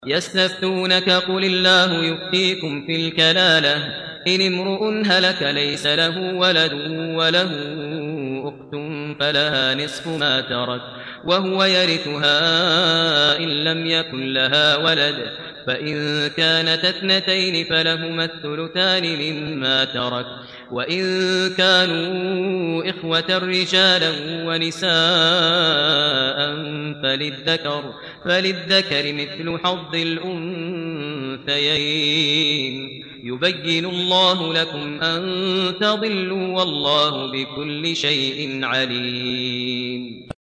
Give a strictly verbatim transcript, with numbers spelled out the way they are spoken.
يستفتونك قل الله يفتيكم في الكلالة إن امرؤ هلك ليس له ولد وله أخت فلها نصف ما ترك وهو يرثها إن لم يكن لها ولد فإن كانت اثنتين فلهما الثلثان مما ترك وإن كانوا إخوة رجالا ونساء فللذكر, فللذكر مثل حظ الأنثيين يبين الله لكم أن تضلوا والله بكل شيء عليم.